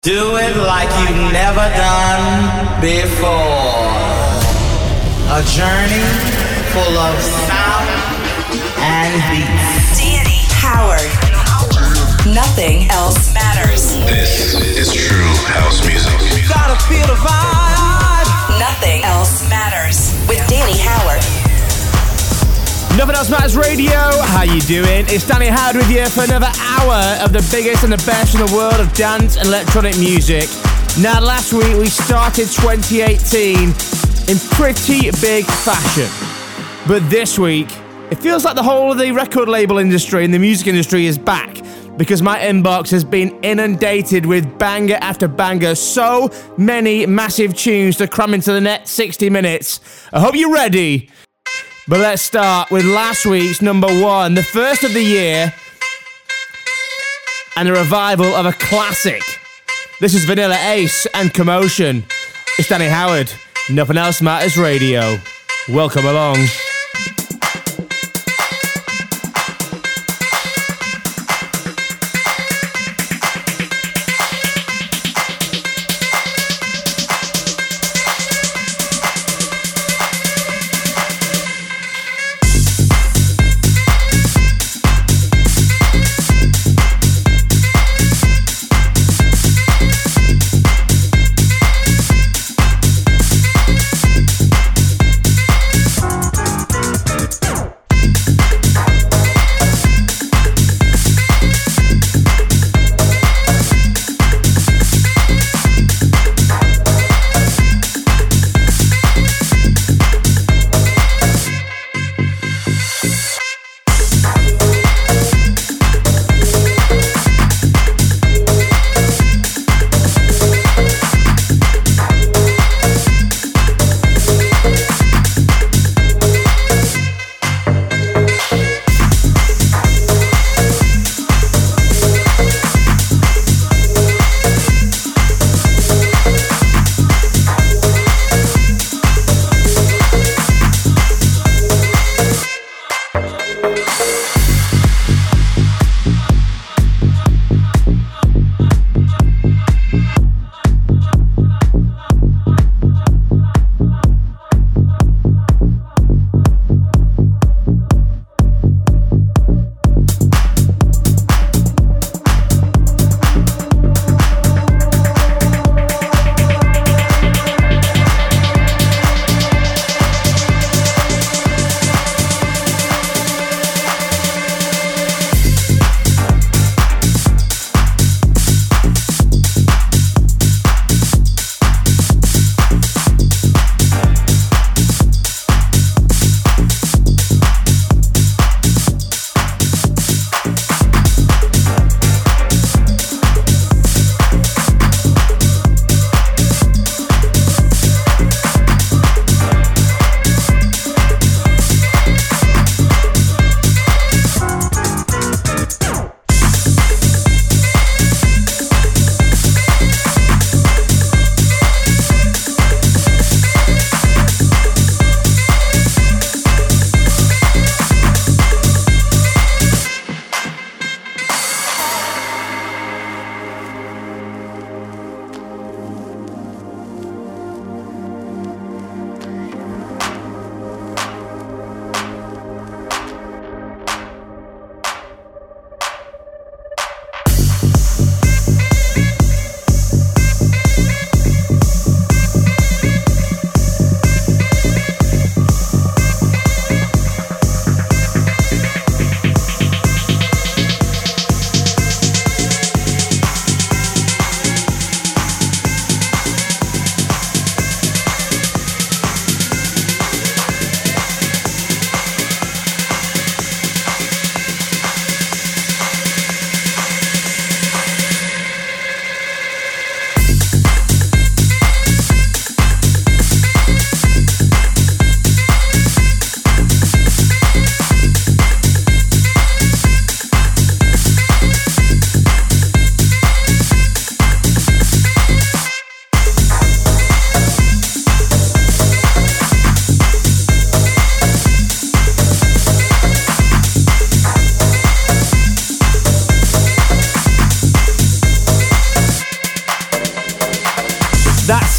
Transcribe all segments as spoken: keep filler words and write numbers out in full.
Do it like you've never done before. A journey full of sound and beats. Danny Howard. Nothing else matters. This is true house music. Gotta feel the vibe. Nothing else matters with Danny Howard. Nothing Else Matters Radio. How you doing? It's Danny Howard with you for another hour of the biggest and the best in the world of dance and electronic music. Now, last week we started twenty eighteen in pretty big fashion. But this week, it feels like the whole of the record label industry and the music industry is back, because my inbox has been inundated with banger after banger. So many massive tunes to cram into the next sixty minutes. I hope you're ready. But let's start with last week's number one, the first of the year, and a revival of a classic. This is Vanilla Ace and Commotion. It's Danny Howard, Nothing Else Matters Radio. Welcome along.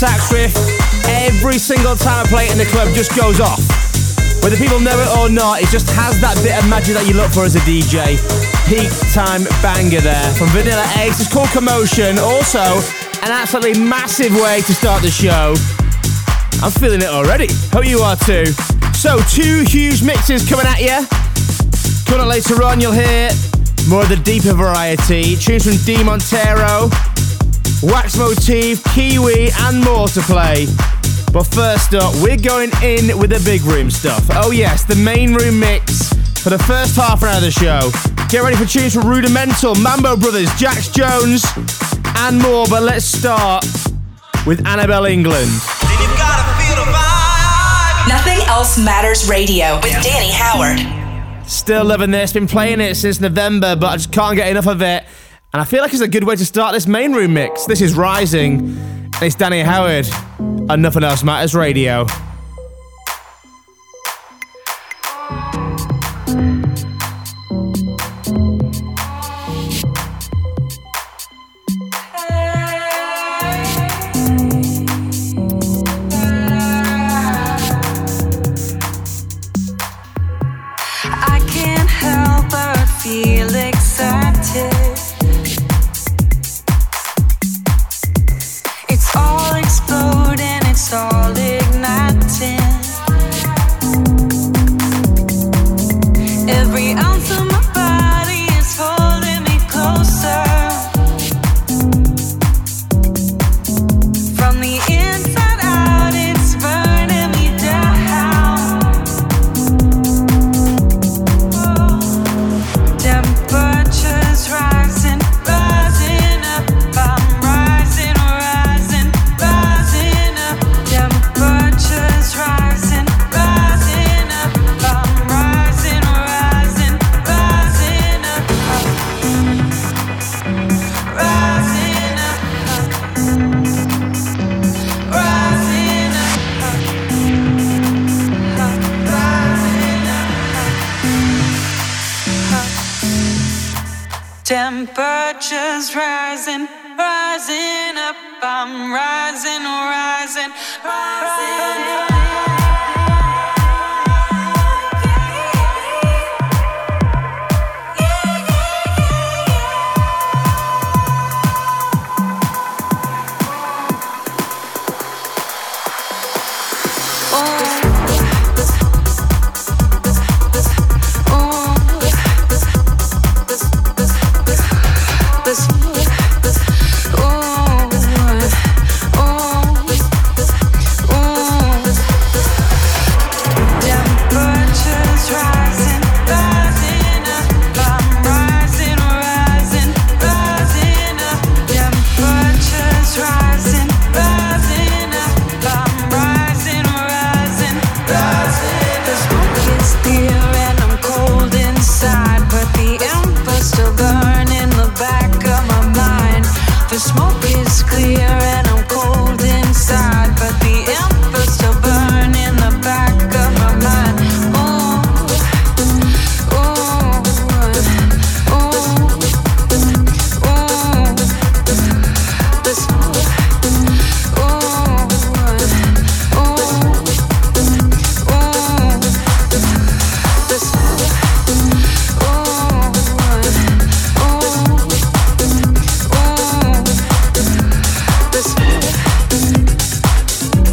sax riff, every single time I play it in the club, just goes off. Whether people know it or not, it just has that bit of magic that you look for as a D J. Peak time banger there. From Vanilla Ace, it's called Commotion. Also, an absolutely massive way to start the show. I'm feeling it already. Hope you are too. So, two huge mixes coming at you. Coming up later on, you'll hear more of the deeper variety. Tunes from D. Montero, Wax Motif, Kiwi, and more to play. But first up, we're going in with the big room stuff. Oh yes, the main room mix for the first half hour of the show. Get ready for tunes from Rudimental, Mambo Brothers, Jax Jones, and more. But let's start with Annabelle England. You gotta feel the vibe. Nothing Else Matters Radio with Danny Howard. Still loving this, been playing it since November, but I just can't get enough of it. And I feel like it's a good way to start this main room mix. This is Rising. It's Danny Howard on Nothing Else Matters Radio. I can't help but feel excited. It's all exploding, it's all igniting. Every ounce of my body is holding me closer. From the inside out, it's burning me down. Temperatures rising, rising up. I'm rising, rising, rising up. Temperatures rising, rising up. I'm rising, rising, rising up. Rising up, rising up, rising up. Temperatures rising, rising up. I'm rising, rising, rising up. The smoke is clear and I'm cold inside, but the embers still burn in the back of my mind. Ooh, ooh, ooh, ooh. The smoke, ooh, ooh, ooh. The smoke, ooh, ooh. This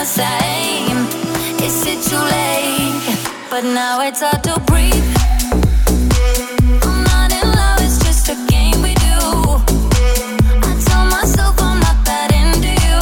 same. Is it too late? But now it's hard to breathe. I'm not in love, it's just a game we do. I tell myself I'm not that into you,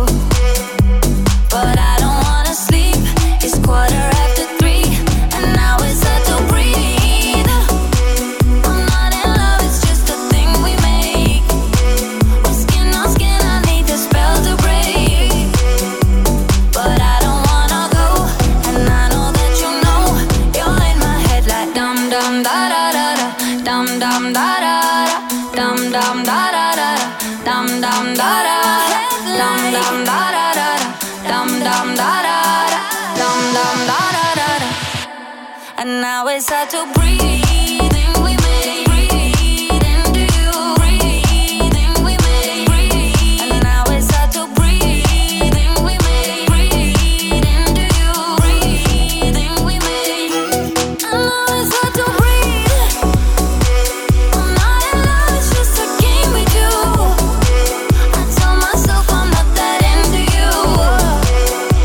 but I don't wanna sleep. It's quarter after three, and now it's hard to breathe. I'm not in love, it's just a thing we make. We're skin on skin, I need the spell to break, but I don't wanna go, and I know that you know. You're in my head like dum dum da da da da, dum dum da da da, dum dum da da da, dum dum da da, dum dum da da da, dum dum da da da, dum dum da da da da. And now it's hard to breathe. We make breathe into you. Breathing we make breathe. And now it's hard to breathe. We make breathe into you. Breathing we make. And now it's hard to breathe. I'm not in love, it's just a game we do. I tell myself I'm not that into you,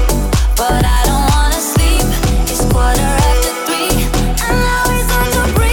but I don't wanna sleep. It's quarter after three, and now it's hard to breathe.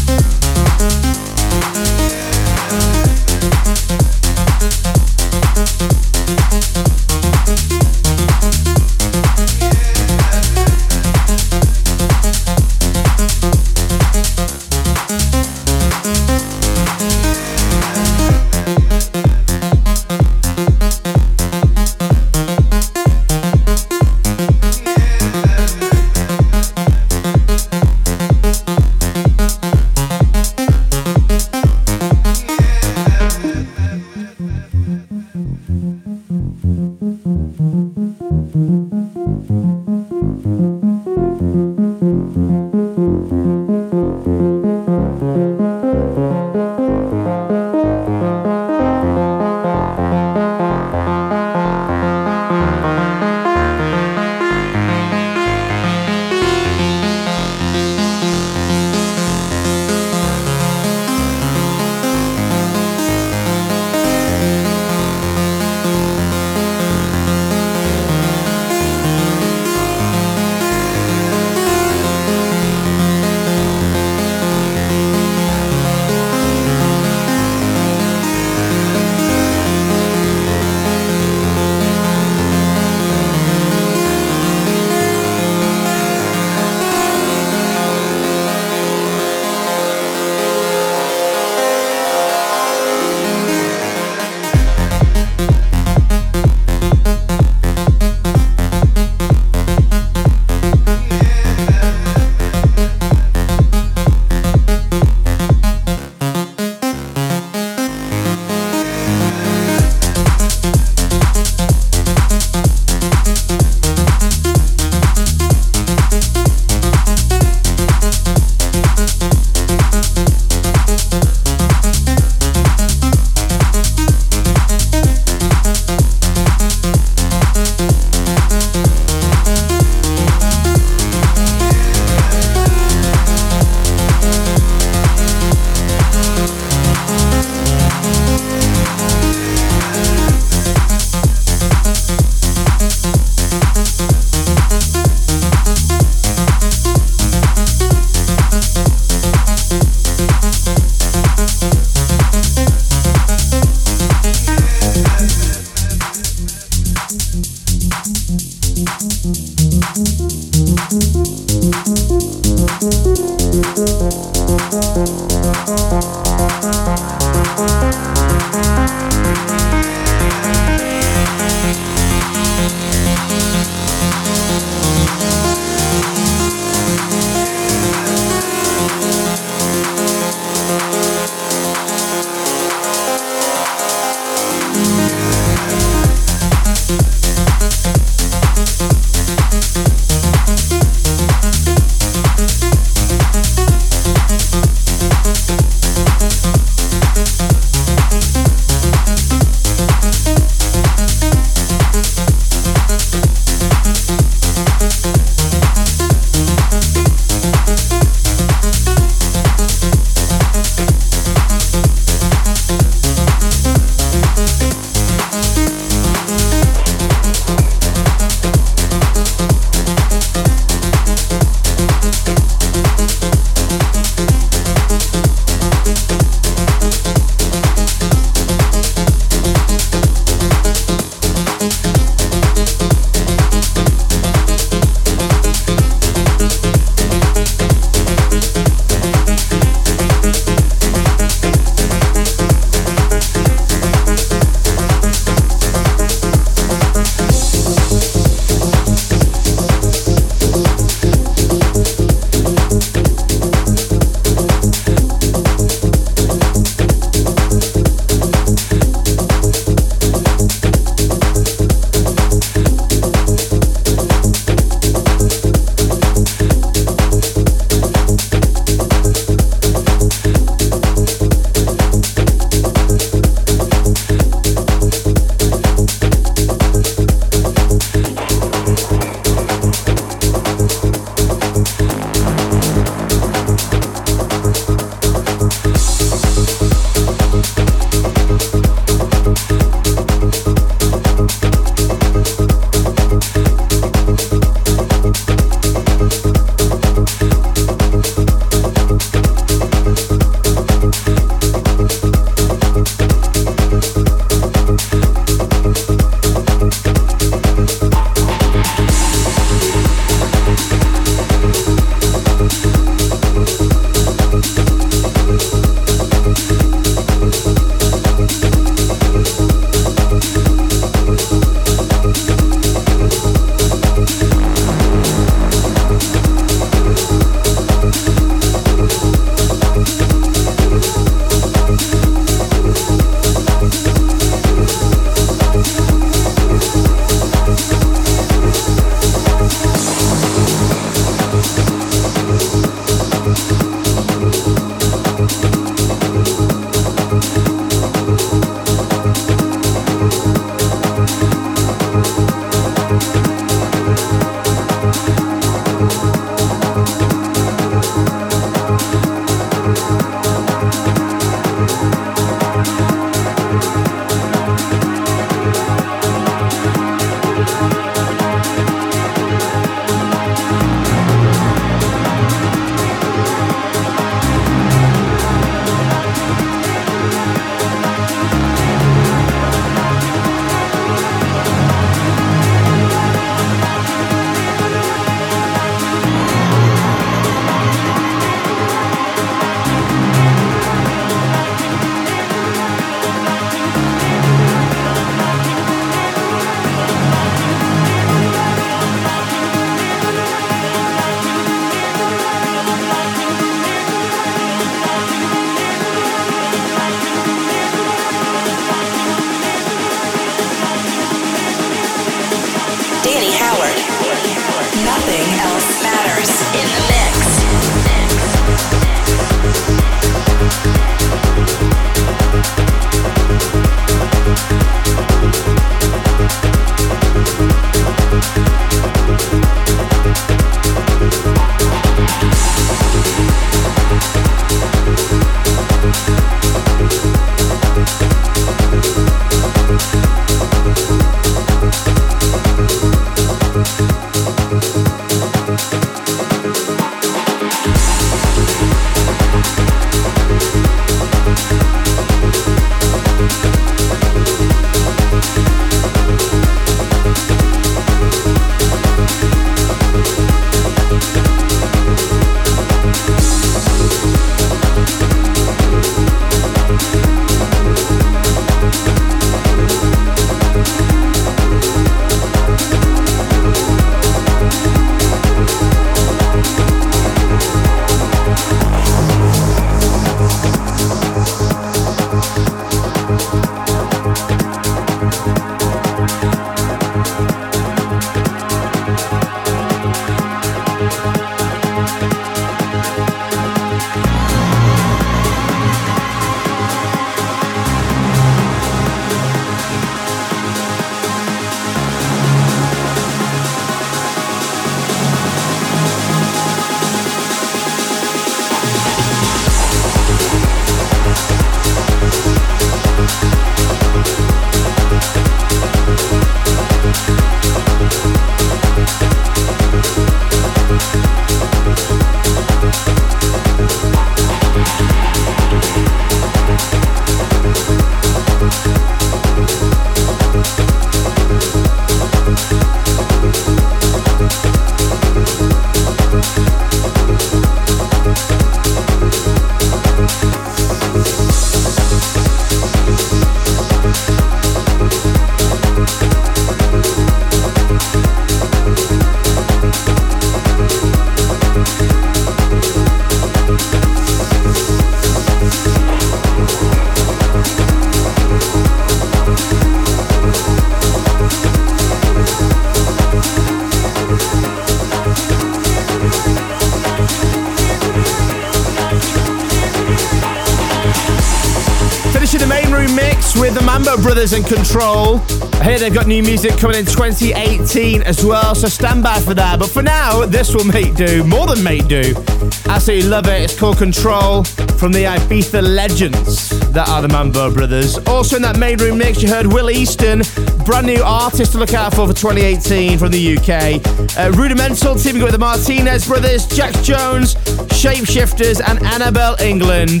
With the Mambo Brothers and Control. I hear they've got new music coming in twenty eighteen as well, so stand by for that. But for now, this will make do, more than make do. Absolutely love it. It's called Control from the Ibiza legends that are the Mambo Brothers. Also in that main room mix, you heard Will Easton, brand new artist to look out for for twenty eighteen from the U K. Uh, Rudimental teaming up with the Martinez Brothers, Jack Jones, Shapeshifters, and Annabelle England.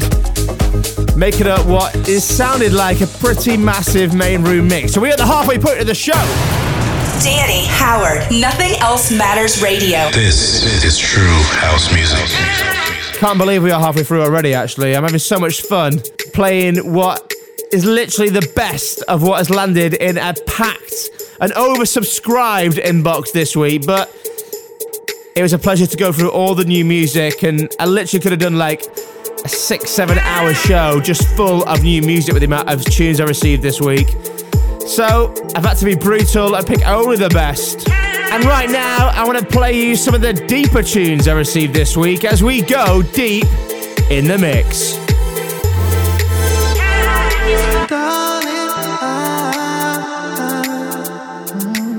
Making up what is sounded like a pretty massive main room mix. So we're at the halfway point of the show. Danny Howard, Nothing Else Matters Radio. This is true house music. Can't believe we are halfway through already, actually. I'm having so much fun playing what is literally the best of what has landed in a packed and oversubscribed inbox this week. But it was a pleasure to go through all the new music, and I literally could have done like a six, seven hour show just full of new music with the amount of tunes I received this week. So I've had to be brutal and pick only the best. And right now, I want to play you some of the deeper tunes I received this week as we go deep in the mix. Darling, I,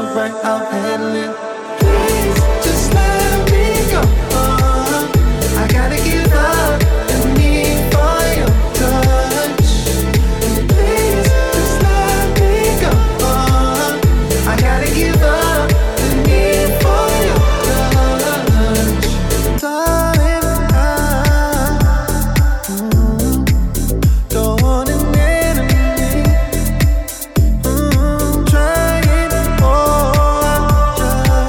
alright, I'll handle it. Please, just let me go. I gotta give up the need for your touch. Please, just let me go. I gotta give up the need for your touch. Darling, I mm, don't want an enemy. Mm, trying, oh, I'm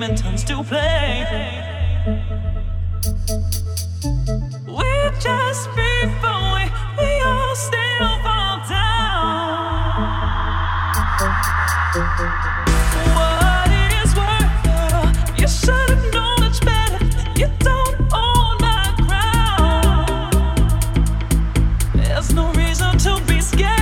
and turns to play. We just before we, we all still fall down. What it is worth, uh, you should have known it's better. You don't own my ground. There's no reason to be scared.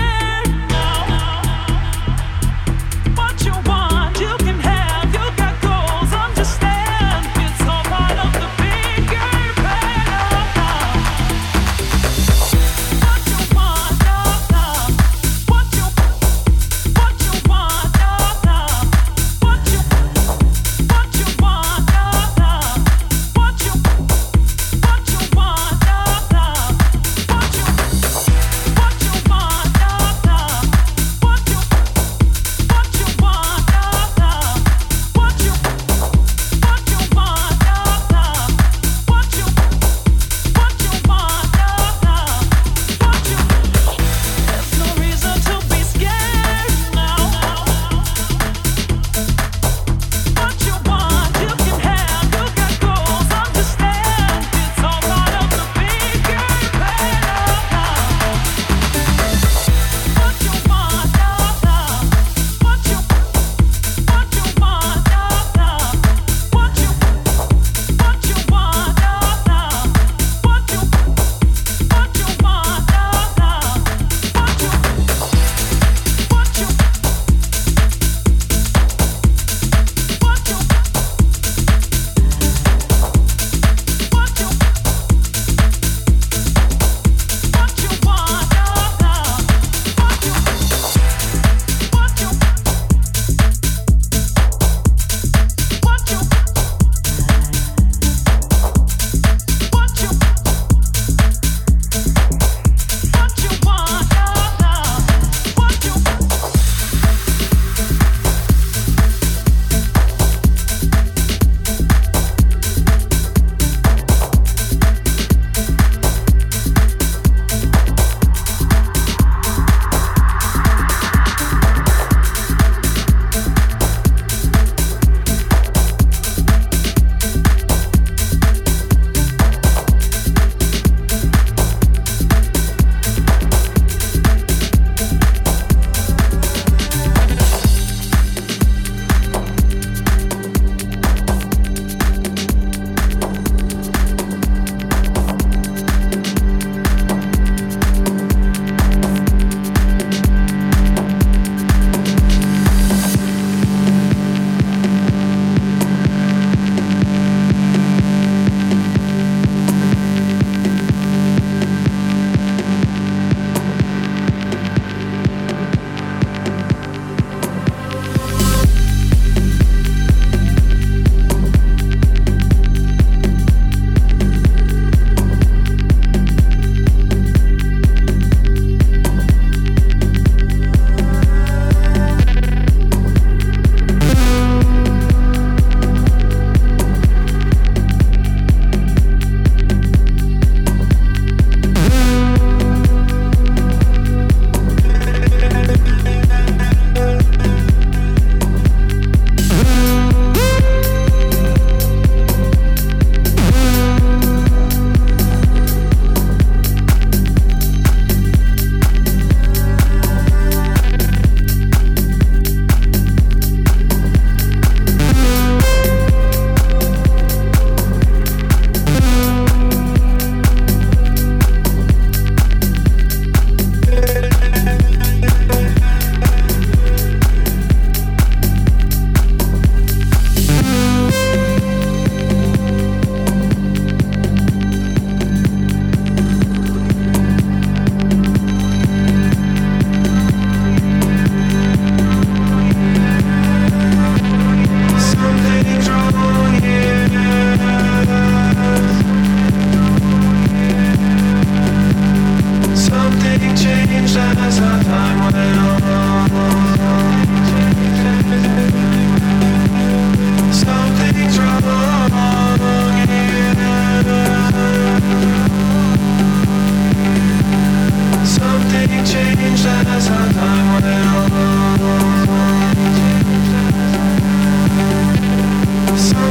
So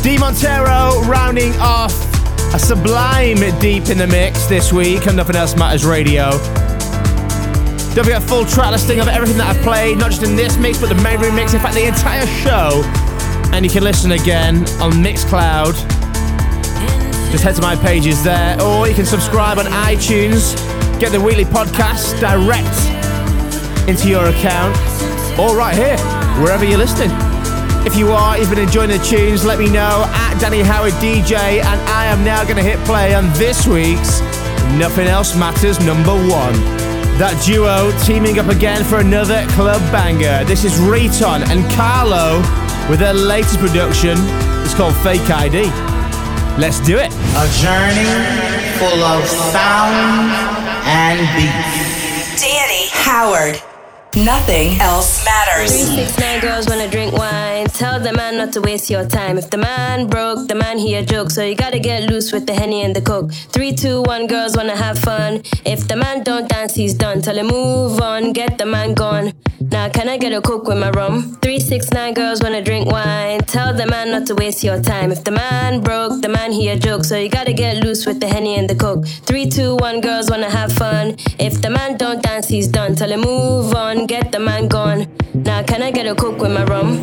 D Montero rounding off a sublime deep in the mix this week on Nothing Else Matters Radio. Don't forget a full track listing of everything that I've played, not just in this mix, but the main remix, in fact, the entire show. And you can listen again on Mixcloud. Just head to my pages there, or you can subscribe on iTunes, get the weekly podcast direct into your account, or right here, wherever you're listening. If you are, you've been enjoying the tunes, let me know at Danny Howard D J, and I am now going to hit play on this week's Nothing Else Matters number one. That duo teaming up again for another club banger. This is Riton and Carlo with their latest production. It's called Fake I D. Let's do it. A journey full of sound and beats. Danny Howard. Nothing else matters. Three, six, nine girls wanna drink wine. Tell the man not to waste your time. If the man broke, the man he a joke. So you gotta get loose with the Henny and the Coke. Three, two, one, girls wanna have fun. If the man don't dance, he's done. Tell him move on, get the man gone. Now can I get a Coke with my rum? Three, six, nine girls wanna drink wine. Tell the man not to waste your time. If the man broke, the man he a joke. So you gotta get loose with the Henny and the Coke. Three, two, one, girls wanna have fun. If the man don't dance, he's done. Tell him move on, get the man gone. Now can I get a Coke with my rum?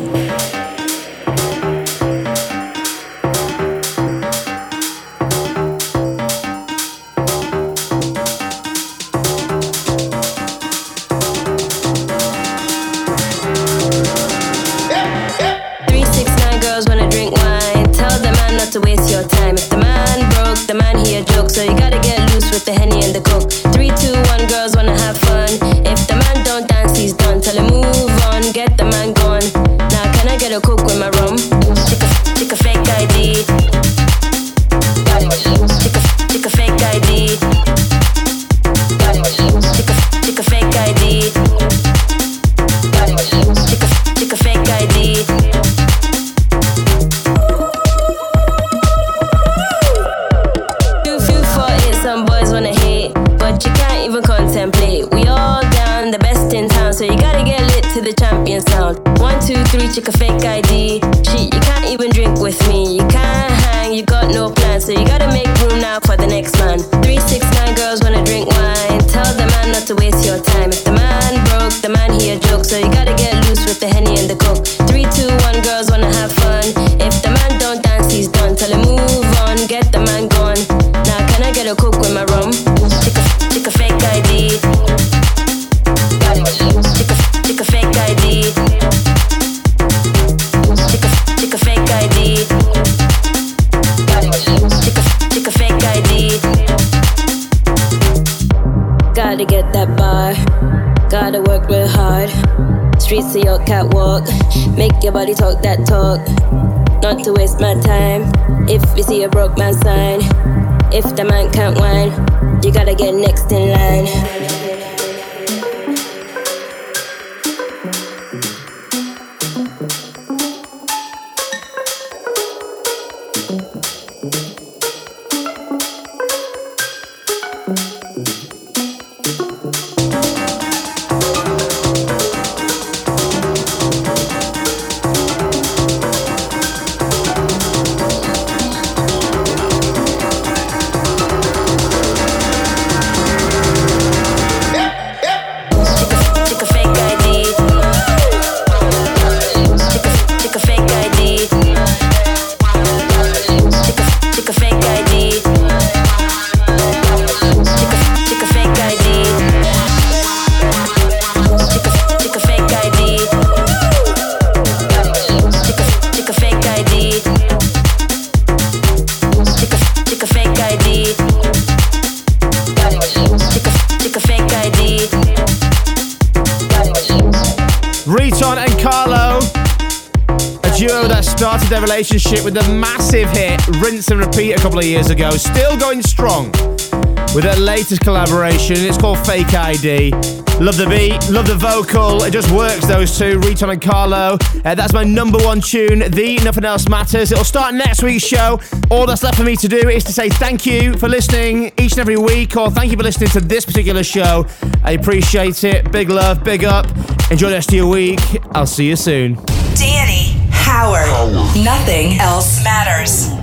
Three, six, nine girls wanna drink wine. Tell the man not to waste your time. If the man broke, the man he a joke. So you gotta get loose with the Henny and the Coke. Three, two, one, girls wanna have fun. If the man don't dance, he's done. Tell him move on, get the man gone. Now can I get a Coke with my rum? Stick a, stick a fake I D. Stick a, stick a fake I D. Stick a, stick a fake I D. Stick a, stick a fake I D. Two, few for it, some boys wanna hate, but you can't even contemplate. We all down, the best in town, so you gotta get lit to the champion sound. One, two, three, check a fake I D. Shit, you can't even drink with me. You can't hang, you got no plan, so you gotta make room now for the next man. Three, six, nine girls wanna drink wine. Tell the man not to waste your time. If the man broke, the man he a joke, so you gotta get loose with the Henny and the Coke. Three, two, one, girls wanna have fun. If the man don't dance, he's done. Tell him move on, get the man gone. Now can I get a Coke with my rum? Stick a, stick a fake I D. Stick a, stick a fake I D. Stick a, stick a fake I D. Stick a, stick a fake I D. Gotta get that bar. Gotta work real hard. Streets of your catwalk. Make your body talk that talk. Not to waste my time. If you see a broke man sign. If the man can't whine, you gotta get next in line. Started their relationship with a massive hit, Rinse and Repeat, a couple of years ago. Still going strong with their latest collaboration. It's called Fake I D. Love the beat, love the vocal. It just works, those two, Riton and Carlo. Uh, that's my number one tune, The Nothing Else Matters. It'll start next week's show. All that's left for me to do is to say thank you for listening each and every week, or thank you for listening to this particular show. I appreciate it. Big love, big up. Enjoy the rest of your week. I'll see you soon. Danny Howard. Nothing else matters.